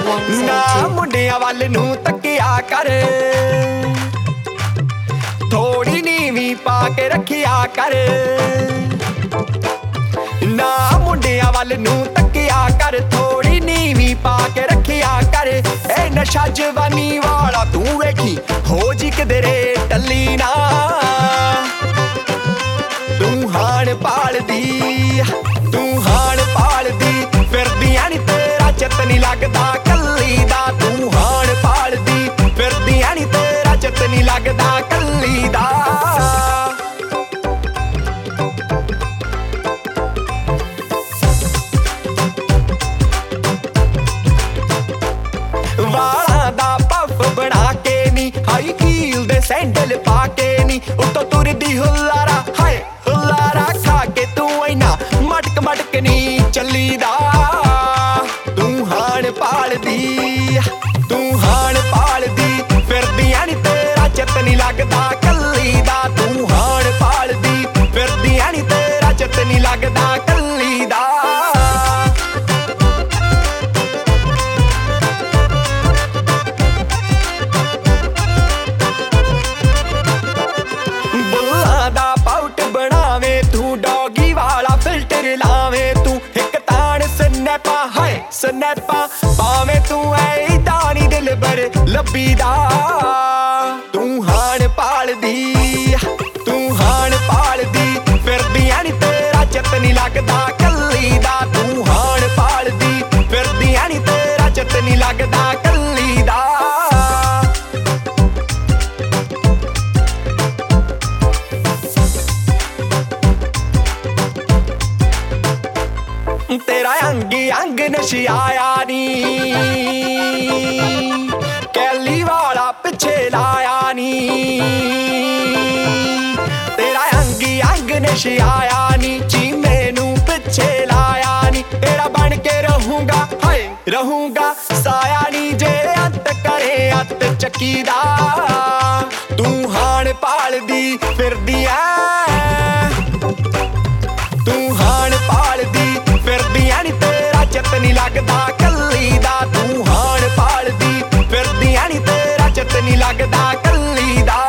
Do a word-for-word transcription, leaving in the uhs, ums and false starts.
ਨਾ ਮੁੰਡਿਆਂ ਵੱਲ ਨੂੰ ਤੱਕਿਆ ਕਰ, ਥੋੜੀ ਨੀਵੀਂ ਪਾ ਕੇ ਰੱਖਿਆ ਕਰ। ਨਾ ਮੁੰਡਿਆਂ ਵੱਲ ਨੂੰ ਤੱਕਿਆ ਕਰ, ਥੋੜੀ ਨੀਵੀਂ ਪਾ ਕੇ ਰੱਖਿਆ ਕਰ। ਇਹ ਨਸ਼ਾ ਜਵਾਨੀ ਵਾਲਾ ਤੂੰ ਵੇਖੀ ਹੋ ਜੀ ਕਿਧਰੇ ਟੱਲੀ ਨਾ, ਤੂੰ ਹਾਣ ਪਾਲਦੀ ਤੂੰ ਹਾਣ ਪਾਲਦੀ ਫਿਰਦੀਆਂ ਨੀ, ਤੇਰਾ ਚਿੱਤ ਨੀ ਲੱਗਦਾ ਕੱਲੀ ਦਾ। ਤੂੰ ਹਾਣ ਪਾਲਦੀ ਫਿਰਦੀਆਂ ਨੀ, ਤੇਰਾ ਚਿੱਤ ਨੀ ਲੱਗਦਾ ਕੱਲੀ ਦਾ। ਵਾਲਾਂ ਦਾ ਪੱਫ ਬਣਾ ਕੇ ਨੀ, ਹਾਈ ਹੀਲ ਦੇ ਸੈਂਡਲ ਪਾ ਕੇ ਨੀ, ਉੱਤੋਂ ਤੁਰਦੀ ਹੁਲਾਰਾ ਹਾਏ ਹੁਲਾਰਾ ਖਾ ਕੇ। ਤੂੰ ਇੰਨਾ ਮਟਕ ਮਟਕ ਨੀ ਚੱਲੀਦਾ, ਤੂੰ ਹਾਣ ਪਾਲਦੀ ਤੂੰ ਹਾਣ ਪਾਲਦੀ ਫਿਰਦੀਆਂ ਨੀ, ਤੇਰਾ ਚਿੱਤ ਨੀ ਲੱਗਦਾ ਕੱਲੀ ਦਾ। ਤੂੰ ਹਾਣ ਪਾਲਦੀ ਫਿਰਦੀਆਂ ਨੀ, ਤੇਰਾ ਚਿੱਤ ਨੀ ਲੱਗਦਾ ਕੱਲੀ ਦਾ। ਬੁੱਲਾਂ ਦਾ ਪਾਊਟ ਬਣਾਵੇਂ ਤੂੰ, ਡੌਗੀ ਵਾਲਾ ਫਿਲਟਰ ਲਾਵੇਂ ਤੂੰ, ਇੱਕ ਤਾਣ ਸਨੈਪਾ ਹਾਏ ਸਨੈਪਾ ਪਾਵੇਂ ਤੂੰ। ਐਦਾਂ ਨੀ ਦਿਲਬਰ ਲੱਭੀਦਾ, ਤੂੰ ਹਾਣ ਪਾਲਦੀ ਤੂੰ ਹਾਣ ਪਾਲਦੀ ਫਿਰਦੀਆਂ ਨੀ, ਤੇਰਾ ਚਿੱਤ ਨੀ ਲੱਗਦਾ ਕੱਲੀ ਦਾ। ਤੂੰ ਹਾਣ ਪਾਲਦੀ ਫਿਰਦੀਆਂ ਨੀ, ਤੇਰਾ ਚਿੱਤ ਨੀ ਲੱਗਦਾ ਕੱਲੀ ਦਾ। ਤੇਰਾ ਅੰਗ ਅੰਗ ਨਸ਼ਿਆਇਆ ਨੀ, ਕੈਲੀ ਵਾਲਾ ਪਿੱਛੇ ਲਾਇਆ ਨੀ। ਤੇਰਾ ਅੰਗ ਅੰਗ ਨਸ਼ਿਆਇਆ ਨੀ, ਚੀਮੇ ਨੂੰ ਪਿੱਛੇ ਲਾਇਆ ਨੀ। ਤੇਰਾ ਬਣ ਕੇ ਰਹੂੰਗਾ ਹਾਏ ਰਹੂੰਗਾ ਸਾਇਆ ਨੀ, ਜੇ ਅੰਤ ਕਰੇ ਅੱਤ ਚੱਕੀ ਦਾ। ਤੂੰ ਹਾਣ ਪਾਲਦੀ ਫਿਰਦੀ ਐ, ਤੂੰ ਹਾਣ ਪਾਲਦੀ ਫਿਰਦੀਆਂ ਨੀ, ਤੇਰਾ ਚਿੱਤ ਨੀ ਲੱਗਦਾ ਕੱਲੀ ਦਾ। ਤੂੰ ਹਾਣ ਪਾਲਦੀ ਫਿਰਦੀਆਂ ਨੀ, ਤੇਰਾ ਚਿੱਤ ਨੀ ਲੱਗਦਾ ਕੱਲੀ ਦਾ।